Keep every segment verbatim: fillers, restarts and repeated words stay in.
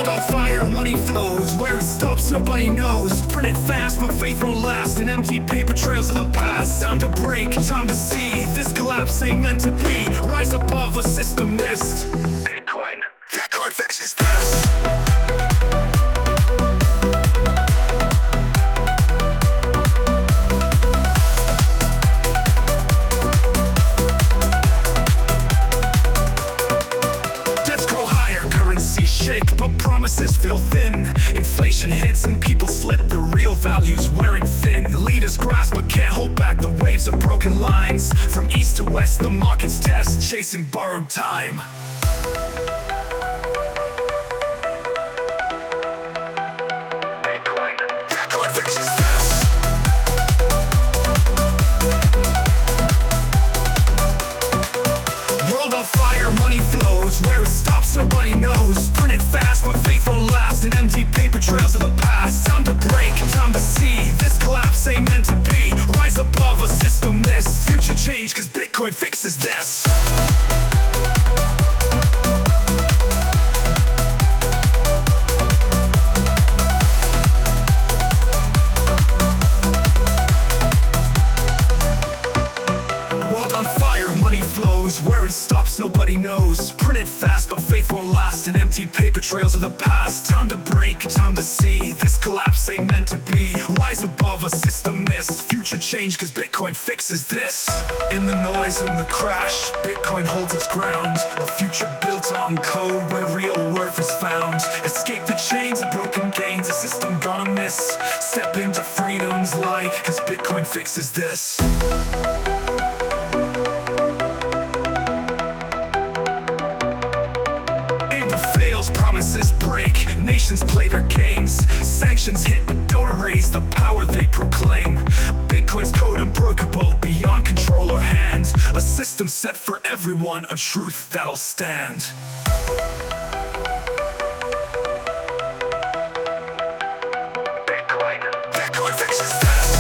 World on fire, money flows. Where it stops, nobody knows. Print it fast, but faith won't last. And empty paper trails of the past. Time to break, time to see. This collapse ain't meant to be. Rise above a system missed. Bitcoin, Bitcoin fixes this. Shake, but promises feel thin. Inflation hits and people slip their real values wearing thin. Leaders grasp but can't hold back the waves of broken lines. From east to west the markets test, chasing borrowed time. Bitcoin, Bitcoin fixes this. World on fire, money flows. Where it stops nobody knows. Print it fast but faith won't last. And empty paper trails of the past. Time to break, time to see. This collapse ain't meant to be. Rise above a system missed. Future change cause Bitcoin fixes this. Where it stops nobody knows. Print it fast but faith won't last. And empty paper trails of the past. Time to break, time to see. This collapse ain't meant to be. Rise above a system missed. Future change cause Bitcoin fixes this. In the noise and the crash, Bitcoin holds its ground. A future built on code where real worth is found. Escape the chains of broken gains. A system gonna miss. Step into freedom's light cause Bitcoin fixes this. Promises break, nations play their games. Sanctions hit but don't erase the power they proclaim. Bitcoin's code unbreakable, beyond control or hands. A system set for everyone, a truth that'll stand. Bitcoin, Bitcoin fixes this.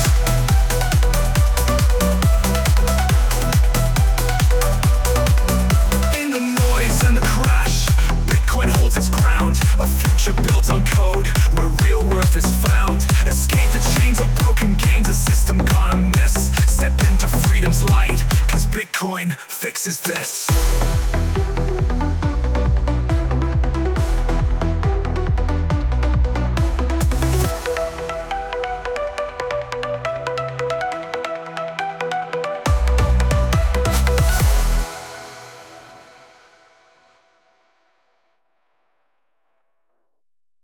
In the noise and the crash, Bitcoin holds its ground. A future built on code where real worth is found. Escape the chains of broken gains. A system gonna miss. Step into freedom's light cause Bitcoin fixes this.